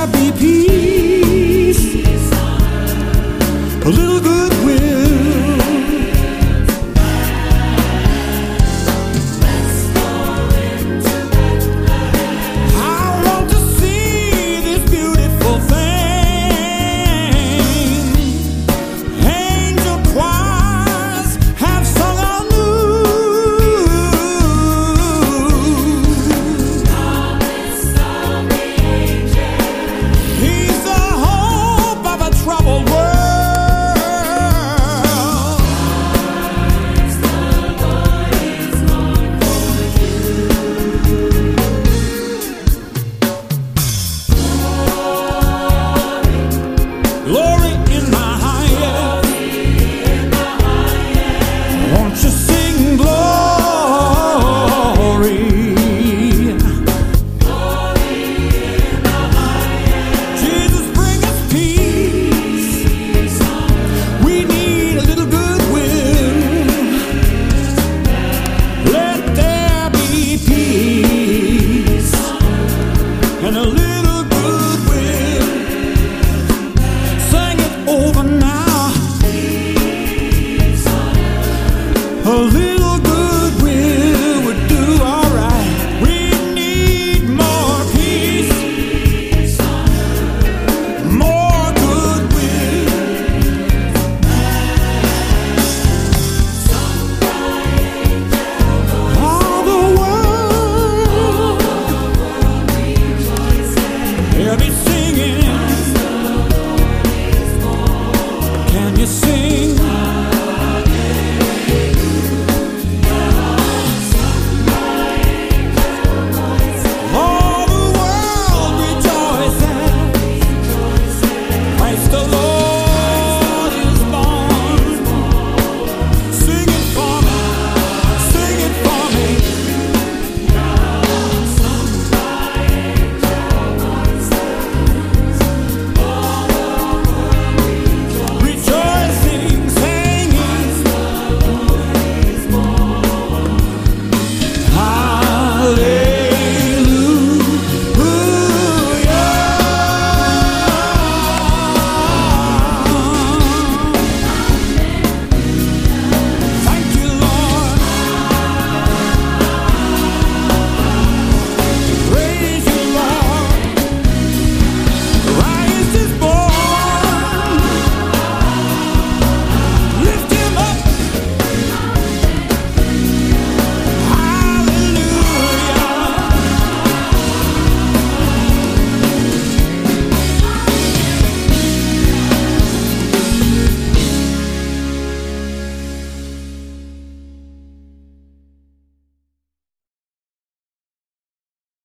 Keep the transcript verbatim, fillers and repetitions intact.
there be peace, a little goodwill. I want to see this beautiful thing. Angel choirs have sung anew. He's the hope of a troubled world. Glory in my highest. Won't you sing glory? Jesus, bring us peace. We need a little goodwill. Let there be peace and a little goodwill. Sing it over now. A little